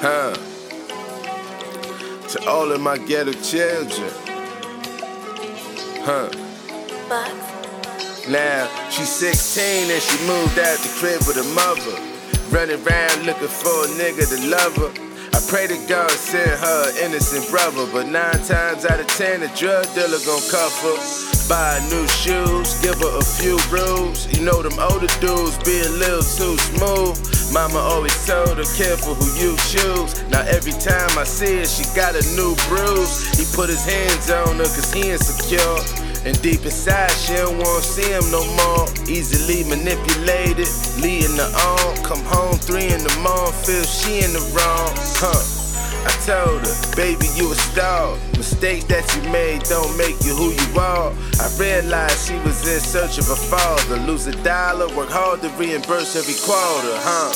Huh? To all of my ghetto children. Huh? Now, she's 16 and she moved out the crib with her mother. Running around looking for a nigga to love her. I pray to God send her an innocent brother, but 9 times out of 10 a drug dealer gon' cuff her. Buy her new shoes, give her a few rules. You know them older dudes be a little too smooth. Mama always told her, careful who you choose. Now every time I see her, she got a new bruise. He put his hands on her cause he insecure. And deep inside, she don't wanna see him no more. Easily manipulated, leading her on. Come home 3 in the morning, feel she in the wrong. I told her, baby, you a star. Mistakes that you made don't make you who you are. I realized she was in search of a father. Lose a dollar, work hard to reimburse every quarter,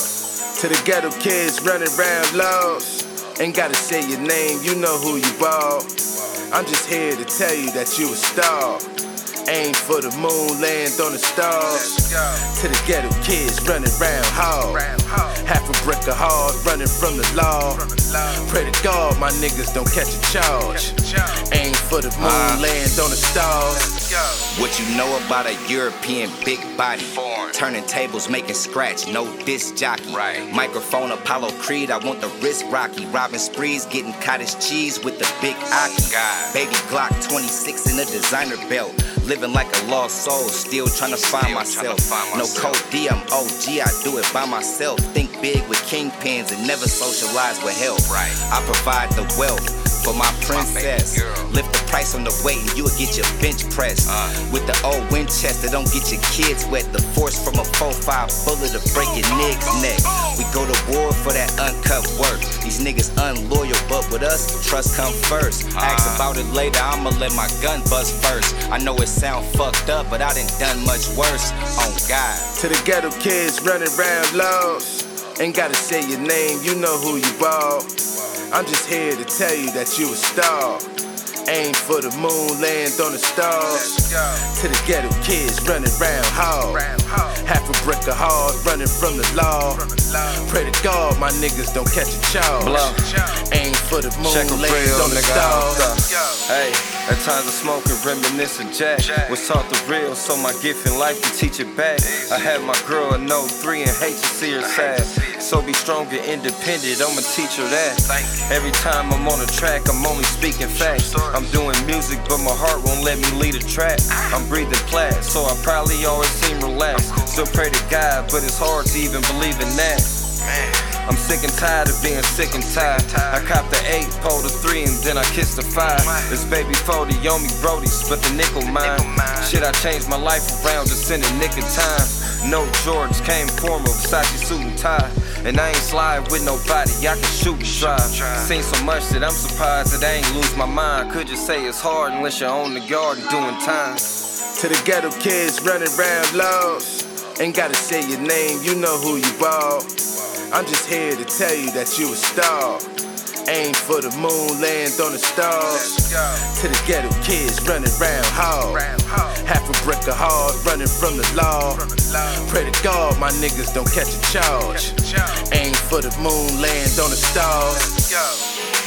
To the ghetto kids running around lost. Ain't gotta say your name, you know who you are. I'm just here to tell you that you a star. Aim for the moon, land on the stars. To the ghetto kids running round hard. Half a brick of hard, running from the law. Pray to God my niggas don't catch a charge. Aim for the moon, land on the stars. What you know about a European big body? Turning tables, making scratch, no disc jockey. Microphone Apollo Creed, I want the wrist rocky. Robbing sprees, getting cottage cheese with the big Aki. Baby Glock 26 in a designer belt. Living like a lost soul, still trying to find myself. No code D, I'm OG, I do it by myself. Think big with kingpins and never socialize with help. I provide the wealth for my princess. Lift the price on the weight and you'll get your bench pressed. With the old Winchester, don't get your kids wet. The force from a 4.5 bullet to break your nigga's neck. We go to war for that uncut work. These niggas unloyal, but with us, trust come first. Ask about it later, I'ma let my gun bust first. I know it sound fucked up, but I done much worse. On God. To the ghetto kids running around lost. Ain't gotta say your name, you know who you are. I'm just here to tell you that you a star. Aim for the moon, land on the stars. To the ghetto kids running round hard. Half a brick of hard, running from the law. Pray to God my niggas don't catch a charge. Aim for the moon, land on the stars. Hey, at times I smoke and reminisce of Jack. Was taught the real, so my gift in life to teach it back. I had my girl a no 3 and hate to see her sad. So be strong and independent, I'ma teach her that. Every time I'm on the track, I'm only speaking facts. I'm doing music, but my heart won't let me lead a track. I'm breathing plat, so I probably always seem relaxed. Still pray to God, but it's hard to even believe in that. I'm sick and tired of being sick and tired. I copped the 8, pulled the 3, and then I kissed the 5. This baby 40 on me, Brody's, but the nickel mine. Shit, I changed my life around just in the nick of time. No George came formal, Versace suit and tie. And I ain't slide with nobody, I can shoot and drive. Seen so much that I'm surprised that I ain't lose my mind. Could just say it's hard unless you're on the guard and doing time. To the ghetto kids running around lost. Ain't gotta say your name, you know who you are. I'm just here to tell you that you a star. Aim for the moon, land on the stars. To the ghetto kids running round hard. Half a brick of hard, running from the law. Pray to God my niggas don't catch a charge. Aim for the moon, land on the stars.